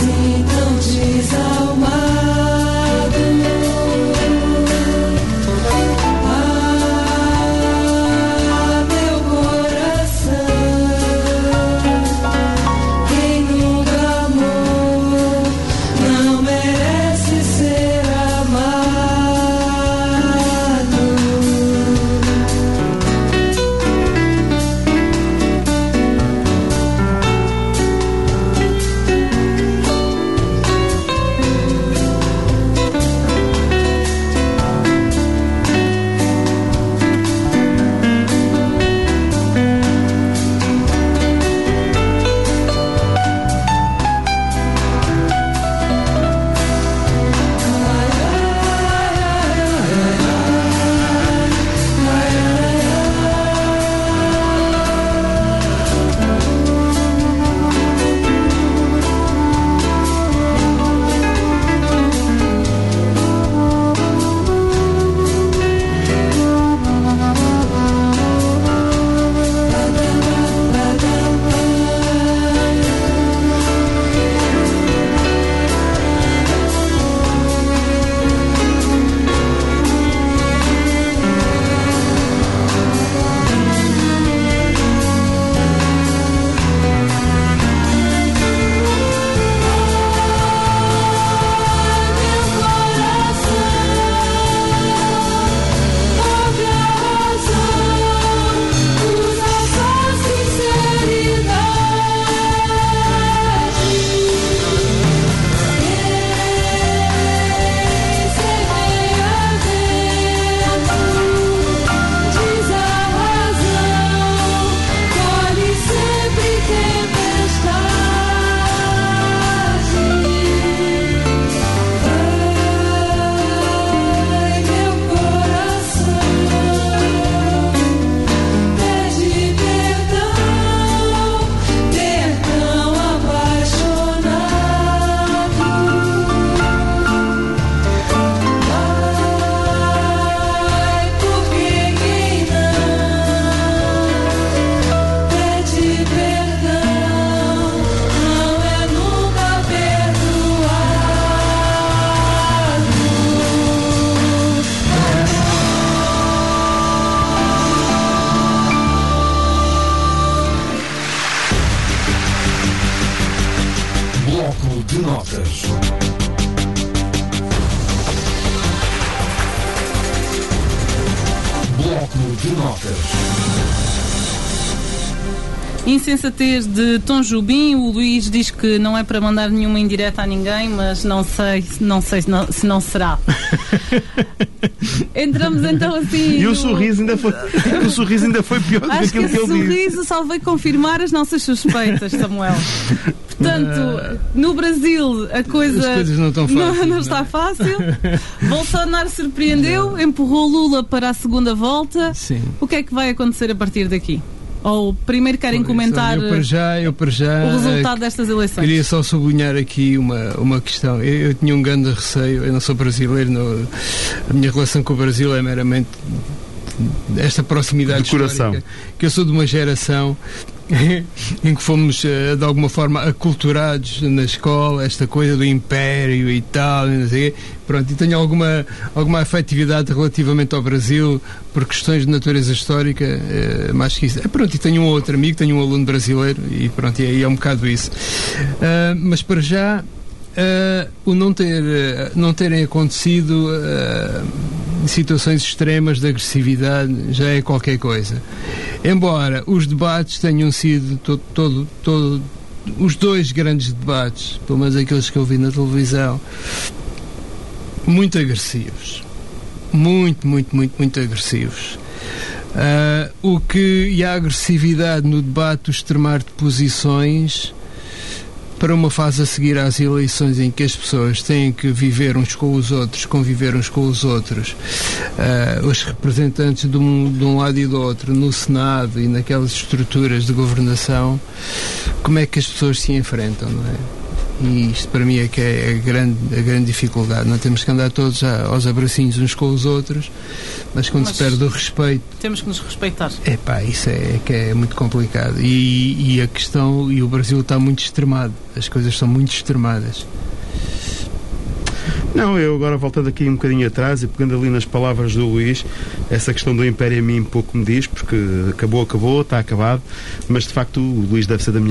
de notas. Bloco de notas. Insensatez de Tom Jobim. O Luís diz que não é para mandar nenhuma indireta a ninguém, mas não sei se não será. Entramos então assim. E o sorriso ainda foi pior do que aquilo que ele disse. Acho que o sorriso só veio confirmar as nossas suspeitas, Samuel. Portanto, no Brasil a coisa as coisas não estão fáceis, não está fácil. Bolsonaro surpreendeu, empurrou Lula para a segunda volta. Sim. O que é que vai acontecer a partir daqui? Ou primeiro querem comentar eu para já, o resultado destas eleições? Queria só sublinhar aqui uma questão. Eu tinha um grande receio, eu não sou brasileiro, a minha relação com o Brasil é meramente esta proximidade de coração. Histórica, que eu sou de uma geração em que fomos de alguma forma aculturados na escola, esta coisa do império e tal, e não sei quê. Pronto, e tenho alguma afetividade relativamente ao Brasil por questões de natureza histórica, mais que isso. Pronto, e tenho um outro amigo, tenho um aluno brasileiro e pronto, e aí é um bocado isso. Mas para já o não terem acontecido situações extremas de agressividade já é qualquer coisa. Embora os debates tenham sido os dois grandes debates, pelo menos aqueles que eu vi na televisão, muito agressivos. Muito agressivos. E a agressividade no debate, o extremar de posições para uma fase a seguir às eleições em que as pessoas têm que viver uns com os outros, conviver uns com os outros, os representantes de um lado e do outro no Senado e naquelas estruturas de governação, como é que as pessoas se enfrentam, não é? E isto para mim é que é a grande dificuldade. Não temos que andar todos aos abracinhos uns com os outros, mas quando se perde o respeito, temos que nos respeitar. Isso é que é muito complicado. E a questão, e o Brasil está muito extremado, as coisas são muito extremadas. Não, eu agora voltando aqui um bocadinho atrás e pegando ali nas palavras do Luís, essa questão do Império a mim pouco me diz, porque acabou, está acabado, mas de facto o Luís deve ser da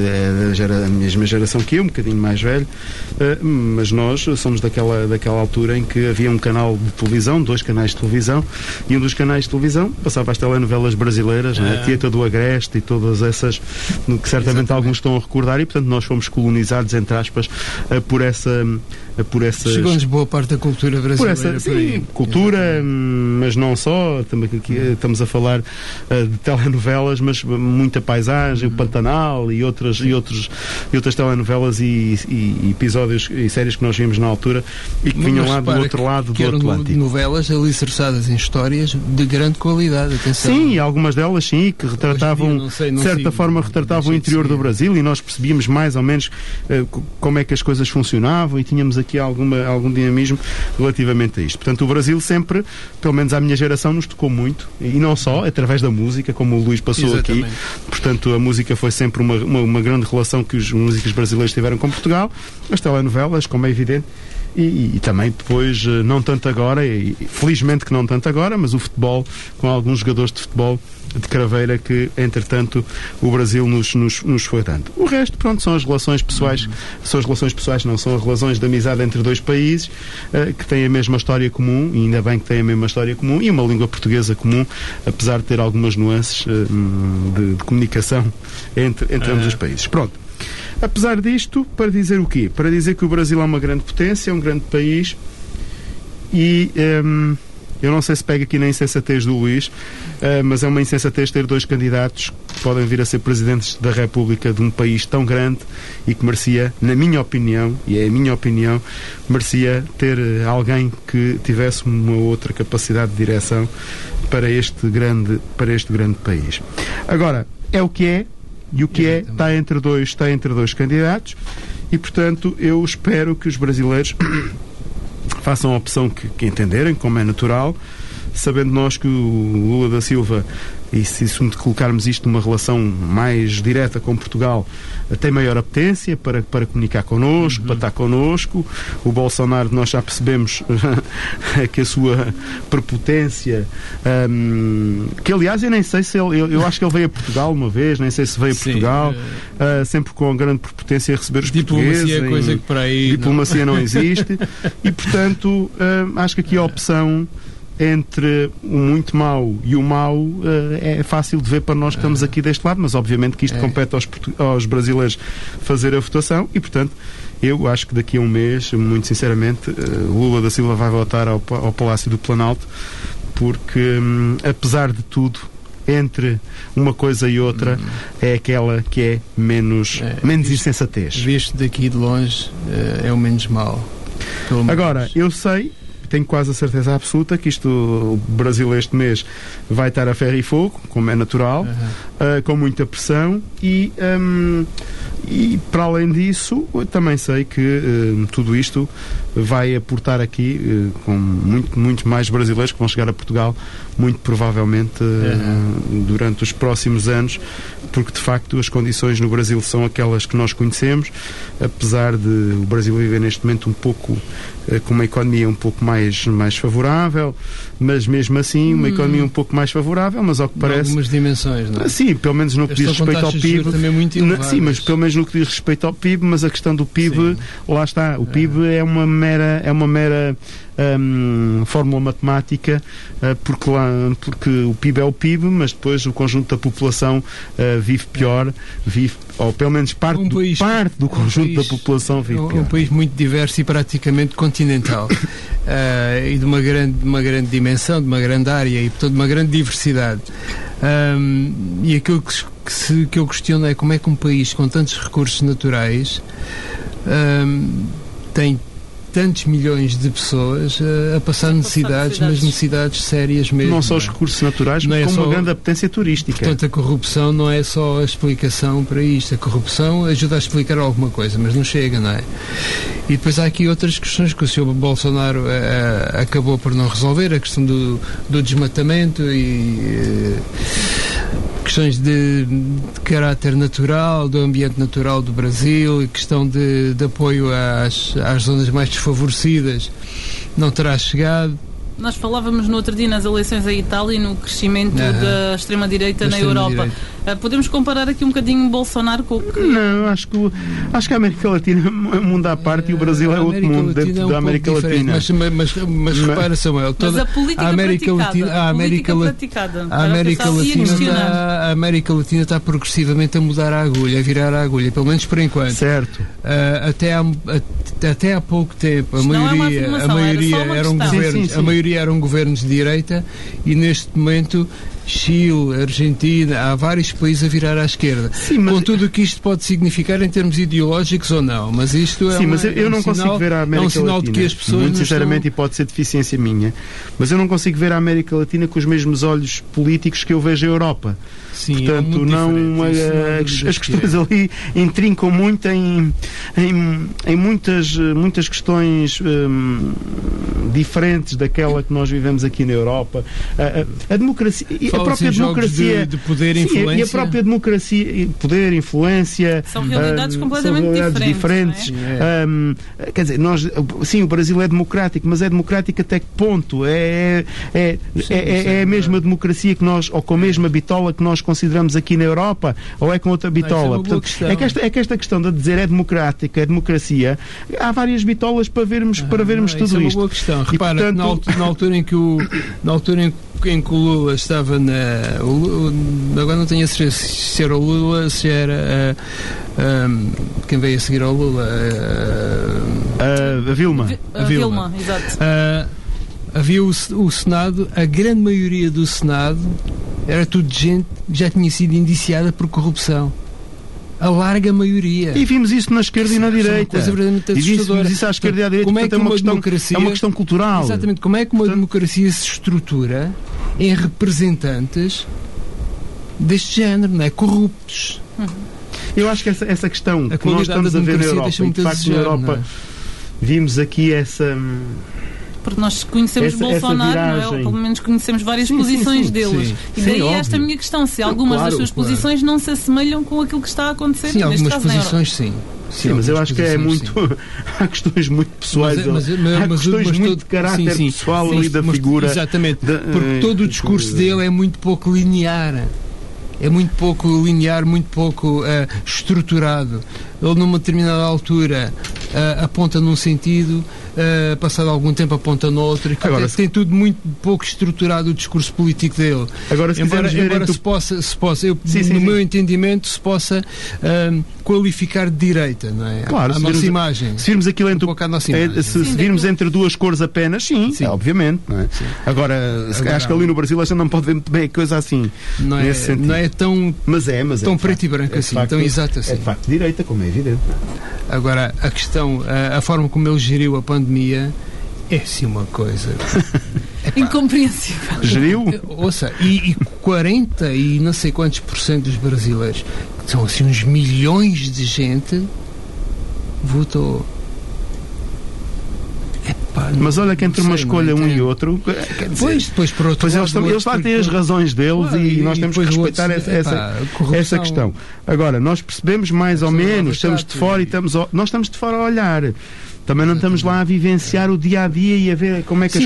mesma geração que eu, um bocadinho mais velho, mas nós somos daquela altura em que havia um canal de televisão, 2 canais de televisão, e um dos canais de televisão passava as telenovelas brasileiras, né? Tieta do Agreste e todas essas, que certamente alguns estão a recordar, e portanto nós fomos colonizados, entre aspas, por essas... Chegou-nos boa parte da cultura brasileira. Sim, cultura, mas não só, também aqui estamos a falar de telenovelas, mas muita paisagem, o Pantanal e outras telenovelas e episódios e séries que nós vimos na altura e que vinham lá do outro lado do Atlântico. Novelas alicerçadas em histórias de grande qualidade, atenção. Sim, algumas delas sim, que retratavam, de certa forma, retratavam o interior do Brasil, e nós percebíamos mais ou menos como é que as coisas funcionavam, e tínhamos aqui algum dinamismo relativamente a isto. Portanto, o Brasil sempre, pelo menos à minha geração, nos tocou muito, e não só, através da música, como o Luís passou. Exatamente. Aqui. Portanto, a música foi sempre uma grande relação que os músicos brasileiros tiveram com Portugal, as telenovelas, como é evidente, e também depois, não tanto agora, e felizmente que não tanto agora, mas o futebol, com alguns jogadores de futebol de craveira que, entretanto, o Brasil nos foi dando. O resto, pronto, são as relações pessoais, são as relações de amizade entre dois países que têm a mesma história comum, e ainda bem que têm a mesma história comum, e uma língua portuguesa comum, apesar de ter algumas nuances de comunicação entre ambos os países. Pronto. Apesar disto, para dizer o quê? Para dizer que o Brasil é uma grande potência, é um grande país, e eu não sei se pega aqui na insensatez do Luís, mas é uma insensatez ter 2 candidatos que podem vir a ser presidentes da República de um país tão grande e que merecia, na minha opinião, e é a minha opinião, merecia ter alguém que tivesse uma outra capacidade de direção para este grande país. Agora, é o que é, e o que é está entre dois candidatos, e portanto eu espero que os brasileiros façam a opção que entenderem, como é natural, sabendo nós que o Lula da Silva e se colocarmos isto numa relação mais direta com Portugal, tem maior apetência para comunicar connosco, para estar connosco. O Bolsonaro, nós já percebemos que a sua prepotência, que aliás eu nem sei se eu acho que ele veio a Portugal uma vez, nem sei se veio a Portugal, sempre com grande prepotência a receber os portugueses. Diplomacia é coisa que para aí diplomacia não existe. E portanto acho que aqui a opção entre o muito mau e o mau é fácil de ver para nós que estamos aqui deste lado, mas obviamente que isto compete aos brasileiros fazer a votação e, portanto, eu acho que daqui a um mês, muito sinceramente, Lula da Silva vai voltar ao Palácio do Planalto, porque, apesar de tudo, entre uma coisa e outra, é aquela que é menos insensatez. Visto daqui de longe, é o menos mau. Agora, eu sei, tenho quase a certeza absoluta que o Brasil este mês vai estar a ferro e fogo, como é natural, com muita pressão e para além disso, eu também sei que tudo isto vai aportar aqui com muitos mais brasileiros que vão chegar a Portugal, muito provavelmente durante os próximos anos, porque de facto as condições no Brasil são aquelas que nós conhecemos, apesar de o Brasil viver neste momento um pouco com uma economia um pouco mais favorável, mas mesmo assim uma economia um pouco mais favorável, mas ao que parece... algumas dimensões, não é? Sim, pelo menos no que diz respeito ao PIB. Sim, mas pelo menos no que diz respeito ao PIB, mas a questão do PIB, lá está, o PIB é uma mera fórmula matemática, porque o PIB é o PIB, mas depois o conjunto da população vive pior, ou pelo menos parte do conjunto da população vive pior. É um país muito diverso e praticamente continental e de uma grande dimensão, de uma grande área e portanto de uma grande diversidade. E aquilo que eu questiono é como é que um país com tantos recursos naturais tem tantos milhões de pessoas a passar necessidades, mas necessidades sérias mesmo. Não só os recursos naturais, mas com uma grande apetência turística. Portanto, a corrupção não é só a explicação para isto. A corrupção ajuda a explicar alguma coisa, mas não chega, não é? E depois há aqui outras questões que o Sr. Bolsonaro acabou por não resolver, a questão do desmatamento e questões de caráter natural, do ambiente natural do Brasil, e questão de apoio às zonas mais desfavorecidas não terá chegado. Nós falávamos no outro dia nas eleições em Itália e no crescimento da extrema-direita na Europa. Podemos comparar aqui um bocadinho Bolsonaro com o que... Não, acho que a América Latina é um mundo à parte e o Brasil é outro mundo dentro da América Latina. Mas repara, Samuel, toda a política a América Latina está progressivamente a mudar a agulha, a virar a agulha, pelo menos por enquanto. Certo. Até há pouco tempo a maioria eram governos de direita e neste momento Chile, Argentina, há vários países a virar à esquerda. Sim, com tudo o que isto pode significar em termos ideológicos ou não, mas isto é consigo ver a América Latina, de que as pessoas muito sinceramente, e pode ser deficiência minha, mas eu não consigo ver a América Latina com os mesmos olhos políticos que eu vejo a Europa. Sim, portanto, as questões ali intrincam muito em muitas questões diferentes daquela que nós vivemos aqui na Europa. A democracia, a própria democracia de poder e influência, e a própria democracia, poder, influência, são realidades completamente diferentes. Quer dizer, o Brasil é democrático, mas é democrático até que ponto? É a mesma democracia que nós, ou com a mesma bitola que nós consideramos aqui na Europa, ou é com outra bitola? É que esta questão de dizer é democrática, é democracia, há várias bitolas para vermos tudo isto. É uma boa questão. Repara, portanto, na altura em que o Lula estava agora não tenho a certeza se era o Lula, se era quem veio a seguir ao Lula, a Vilma. A Vilma, exato. Havia o Senado, a grande maioria do Senado era tudo gente que já tinha sido indiciada por corrupção. A larga maioria. E vimos isso na esquerda e na direita. E vimos isso à esquerda e à direita. Portanto, é uma questão cultural. Exatamente. Como é que uma democracia se estrutura em representantes deste género, não é? Corruptos. Eu acho que essa questão que nós estamos a ver na Europa, e de facto na Europa vimos aqui Porque nós conhecemos Bolsonaro, não é? Ou pelo menos conhecemos várias posições deles. E daí esta minha questão, se algumas das suas posições não se assemelham com aquilo que está a acontecer. Sim, algumas posições sim. Sim, mas eu acho que é muito. Há questões muito pessoais. Há questões muito de caráter pessoal ali da figura. Exatamente. Porque todo o discurso dele é muito pouco linear. É muito pouco linear, muito pouco estruturado. Ele, numa determinada altura, aponta num sentido, passado algum tempo aponta no outro. Agora, tem tudo muito pouco estruturado o discurso político dele. Agora, se embora se possa, no meu entendimento, se possa qualificar de direita, não é? Claro, a nossa imagem. Se virmos aquilo se virmos entre duas cores apenas, sim. Obviamente. Não é? Agora, acho que ali no Brasil a gente não pode ver muito bem a coisa assim. Não é tão, tão preto e branco assim, tão exato assim. É de facto direita, como é evidente. Agora, a questão, a forma como ele geriu a pandemia é sim uma coisa incompreensível. Geriu? Ouça, e 40 e não sei quantos % dos brasileiros, que são assim uns milhões de gente, votou. Mas olha que entre uma escolha um e outro, depois por outro lado, eles lá têm as razões deles e nós temos que respeitar essa questão. Agora, nós percebemos mais ou menos, estamos de fora e nós estamos de fora a olhar. Também não estamos lá a vivenciar o dia-a-dia e a ver como é que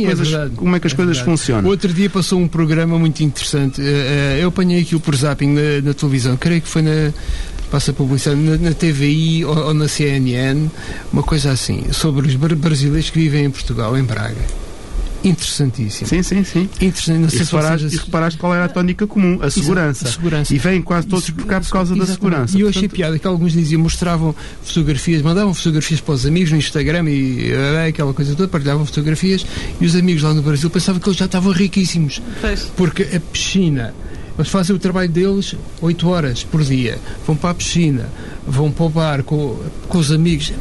as coisas funcionam. Outro dia passou um programa muito interessante. Eu apanhei aquilo por zapping na televisão. Creio que foi passa publicidade na TVI ou na CNN, uma coisa assim, sobre os brasileiros que vivem em Portugal, em Braga. Interessantíssimo. Sim. Interessante. E reparaste qual era a tónica comum? A segurança. E vêm quase todos por cá por causa da segurança. E eu achei piada que alguns diziam, mostravam fotografias, mandavam fotografias para os amigos no Instagram e aquela coisa toda, partilhavam fotografias e os amigos lá no Brasil pensavam que eles já estavam riquíssimos. Porque a piscina, eles fazem o trabalho deles 8 horas por dia, vão para a piscina, vão para o bar com os amigos.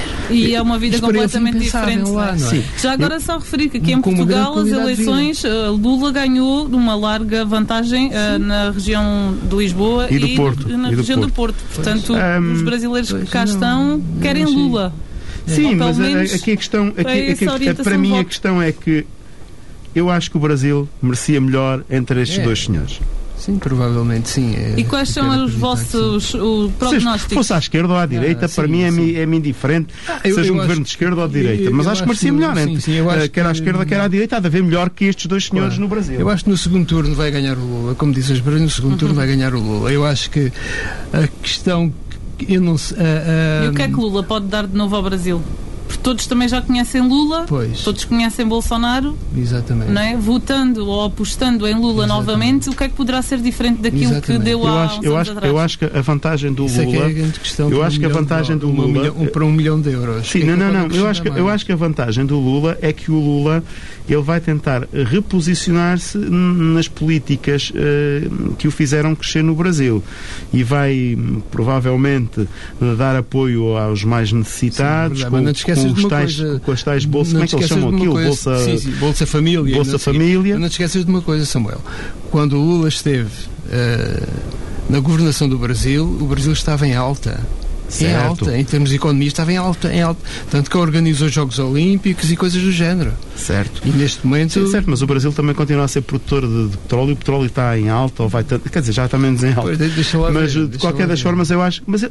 E é uma vida completamente diferente. Lá, não é? Já agora só referir que aqui em Portugal as eleições, Lula ganhou uma larga vantagem na região de Lisboa e na região do Porto. Portanto, os brasileiros que cá estão querem Lula. Sim, mas aqui a questão, para mim a questão é que eu acho que o Brasil merecia melhor entre estes dois senhores. Sim, provavelmente sim. E quais são os vossos prognósticos? Se fosse à esquerda ou à direita, para mim é-me indiferente, seja um governo de esquerda ou de direita. Mas acho que merecia melhor, quer à esquerda, quer à direita, há de haver melhor que estes dois senhores no Brasil. Eu acho que no segundo turno vai ganhar o Lula, como dizem os brasileiros, no segundo turno vai ganhar o Lula. Eu acho que a questão... Eu não sei, e o que é que Lula pode dar de novo ao Brasil? Porque todos também já conhecem Lula, todos conhecem Bolsonaro, exatamente. Não é? Votando ou apostando em Lula novamente, o que é que poderá ser diferente daquilo que deu há uns anos atrás? Eu acho que a vantagem do Lula... é a grande questão. Eu acho que a vantagem do Lula... Para €1 milhão. Sim, não. Eu acho que a vantagem do Lula é que o Lula ele vai tentar reposicionar-se nas políticas que o fizeram crescer no Brasil. E vai, provavelmente, dar apoio aos mais necessitados, com as tais bolsas, como é que eles chamam aquilo? Bolsa Família. Bolsa Família. Não te esqueças de uma coisa, Samuel. Quando o Lula esteve na governação do Brasil, o Brasil estava em alta. Em alta, em termos de economia, estava em alta. Tanto que organizou Jogos Olímpicos e coisas do género. Certo. E neste momento... Sim, certo, mas o Brasil também continua a ser produtor de petróleo e o petróleo está em alta, ou vai... Quer dizer, já está menos em alta. Mas, de qualquer das formas, eu acho... Mas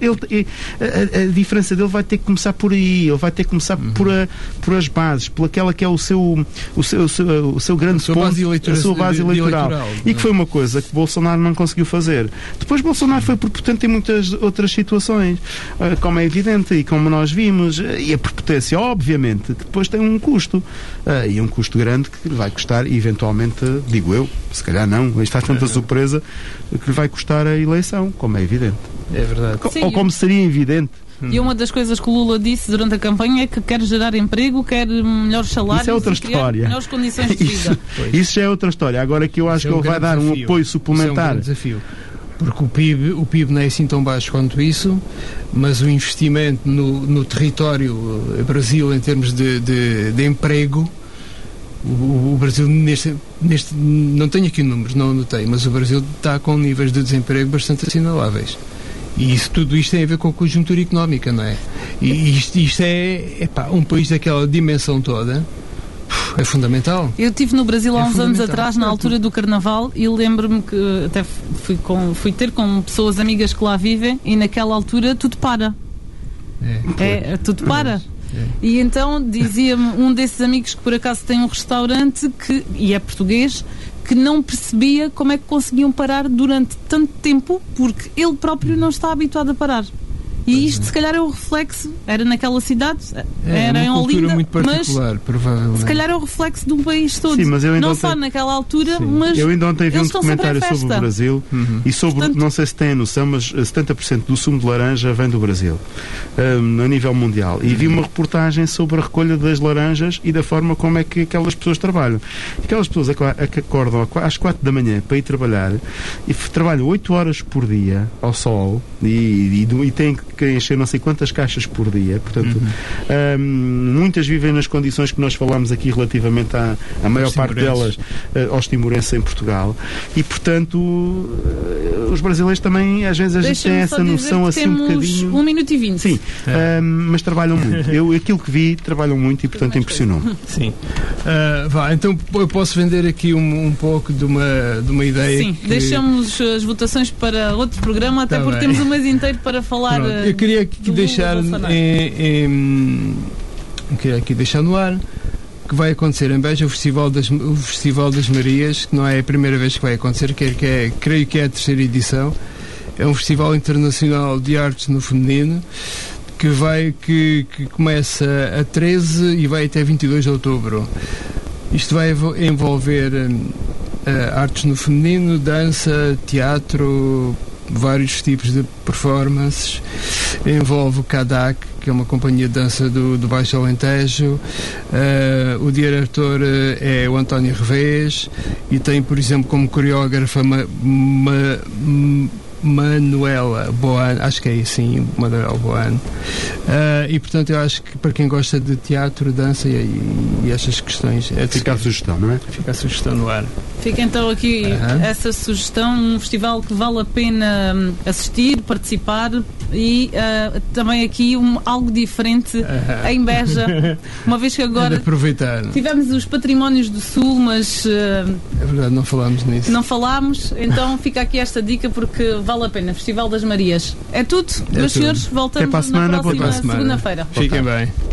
a diferença dele vai ter que começar por aí. Ele vai ter que começar por as bases, por aquela que é o seu grande ponto, a sua base eleitoral. E que foi uma coisa que Bolsonaro não conseguiu fazer. Depois Bolsonaro foi prepotente em muitas outras situações, como é evidente e como nós vimos, e a prepotência, obviamente, que depois tem um custo, e um custo grande que lhe vai custar, eventualmente, digo eu, se calhar não, está tanta surpresa, que lhe vai custar a eleição, como é evidente. É verdade. Ou como seria evidente. E uma das coisas que o Lula disse durante a campanha é que quer gerar emprego, quer melhores salários, isso é outra história. Melhores condições de vida. Isso já é outra história. Agora que eu acho que ele vai dar um apoio suplementar. Isso é um grande desafio. Porque o PIB não é assim tão baixo quanto isso, mas o investimento no território Brasil em termos de emprego, o Brasil neste não tenho aqui números, não anotei, mas o Brasil está com níveis de desemprego bastante assinaláveis. E tudo isto tem a ver com a conjuntura económica, não é? E isto é um país daquela dimensão toda, É fundamental. Eu estive no Brasil há uns anos atrás, na altura do Carnaval, e lembro-me que até fui ter com pessoas amigas que lá vivem, e naquela altura tudo para. Tudo para. E então dizia-me um desses amigos que por acaso tem um restaurante e é português, que não percebia como é que conseguiam parar durante tanto tempo, porque ele próprio não está habituado a parar. E isto, se calhar, é o reflexo. Era naquela cidade, era em Olinda, muito particular, mas provavelmente. se calhar é o reflexo de um país todo. Sim, mas eu ainda não só naquela altura, mas eu ainda ontem vi um documentário sobre o Brasil e sobre, portanto, não sei se têm a noção, mas 70% do sumo de laranja vem do Brasil, a nível mundial. E vi uma reportagem sobre a recolha das laranjas e da forma como é que aquelas pessoas trabalham. Aquelas pessoas que acordam às 4 da manhã para ir trabalhar e trabalham 8 horas por dia ao sol e têm que encher não sei quantas caixas por dia, portanto muitas vivem nas condições que nós falámos aqui relativamente à maior parte delas aos timorenses em Portugal, e portanto os brasileiros também às vezes a gente tem essa noção assim um bocadinho. 1 minuto e 20. Sim, mas trabalham muito. Aquilo que vi, trabalham muito e portanto impressionou-me. Sim. Então eu posso vender aqui um pouco de uma ideia. Sim, deixamos as votações para outro programa, até porque temos um mês inteiro para falar. Eu queria aqui deixar no ar que vai acontecer em Beja o Festival das Marias, que não é a primeira vez que vai acontecer, creio que é a 3ª edição. É um festival internacional de artes no feminino que começa a 13 e vai até 22 de outubro. Isto vai envolver artes no feminino, dança, teatro, vários tipos de performances. Envolve o CADAC, que é uma companhia de dança do Baixo Alentejo. O diretor é o António Revés e tem, por exemplo, como coreógrafa Manuela Boan, acho que é assim, Manuela Boan. E portanto eu acho que para quem gosta de teatro, dança e estas questões fica a sugestão, não é? Fica a sugestão no ar. Fica então aqui essa sugestão, um festival que vale a pena assistir, participar e também aqui algo diferente em Beja, uma vez que agora aproveitar. Tivemos os patrimónios do Sul, mas é verdade, não falámos nisso. Não falámos, então fica aqui esta dica porque vale a pena. Festival das Marias. É tudo, meus senhores, voltamos na próxima segunda-feira. Fiquem bem.